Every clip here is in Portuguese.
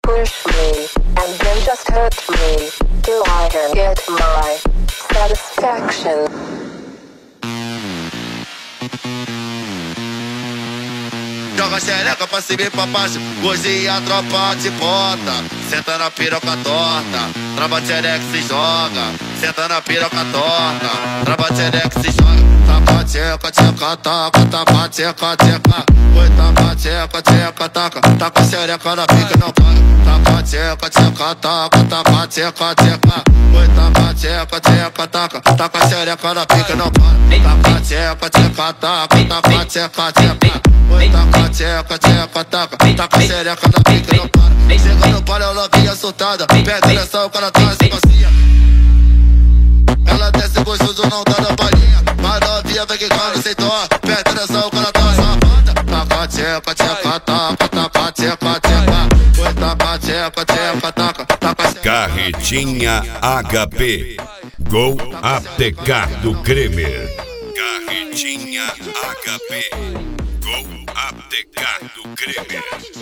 push me, and then just hurt me, till I can get my satisfaction. Joga xereca pra cima e pra baixo, hoje a tropa te bota. Senta na piroca torta, trava xereca se joga. Senta na piroca torta, trava xereca se joga. Taca tcheca, tcheca, taca, taca tcheca, tcheca. Oi, taca tcheca, tcheca, taca, taca xereca na pica não para. Taca tcheca, tcheca, taca, taca tcheca, tcheca. Oi, taca tcheca, tcheca, taca, taca xereca na pica não para. Taca tcheca, tcheca, taca, taca tcheca, tcheca. Oi, taca tcheca, tcheca, taca, taca xereca na pica não para. Chega no palho, ela vinha soltada, pega nessa o cara traz e passeia. Ela desce gostoso, não dá na palhinha, mas novinha vem quicando sem dó. Pega nessa o cara traz a banda. Taca tcheca, tcheca, taca, taca tcheca, tcheca. Oi, taca tcheca, tcheca, taca, taca. Carretinha HP, Gol APK do Kremer. Carretinha HP, Gol APK do Kremer.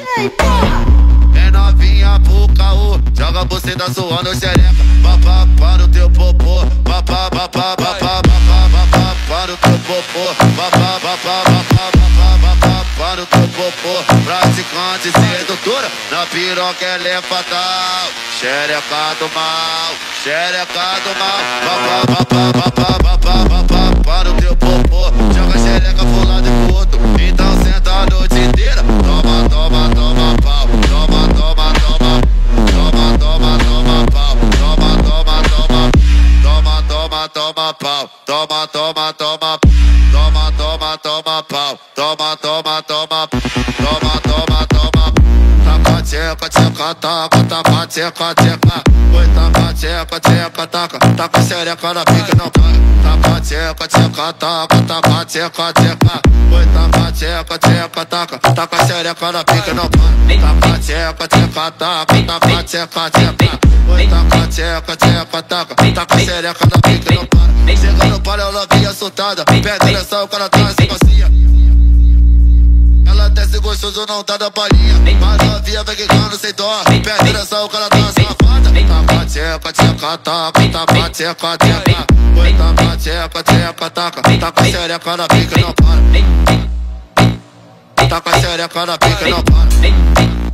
É novinha pro caô, joga você da suando xereca. Papá para o teu popô, papá, papá, papá, papá, papá para o teu popô, papá, papá, papá, papá, papá para o teu popô. Praticante sedutora, na piroca ela é fatal. Xereca do mal, xereca do mal. Papá, papá, papá, papá, papá para o teu popô. Joga xereca pro lado e pro outro, então senta a noite inteira. Toma, toma, toma pau, toma, toma, toma, toma, toma, toma pau, toma, toma, toma, toma, toma, toma pau, toma, toma, toma, toma, toma, toma pau, toma, toma, toma, toma, toma, toma. Taca tcheca, tcheca, taca, taca tcheca, tcheca. Oi, taca tcheca, tcheca, taca, taca xereca na pica não para. Taca tcheca, tcheca, taca, taca tcheca, tcheca. Oi, taca tcheca, tcheca, taca, taca xereca na pica não para. Taca tcheca, tcheca, taca, taca tcheca, tcheca. Oi, taca tcheca, tcheca, taca, taca xereca na pica não para. Chega no palho, ela vinha soltada, pega nessa o cara traz e passeia. Ela desce gostoso, não dá da palhinha, mas novinha vem quicando sem dó. Pega nessa o cara traz safada. Taca tcheca, tcheca, taca, taca tcheca, tcheca. Oi, taca tcheca, tcheca, taca, taca xereca na pica não para. Taca xereca na pica não para.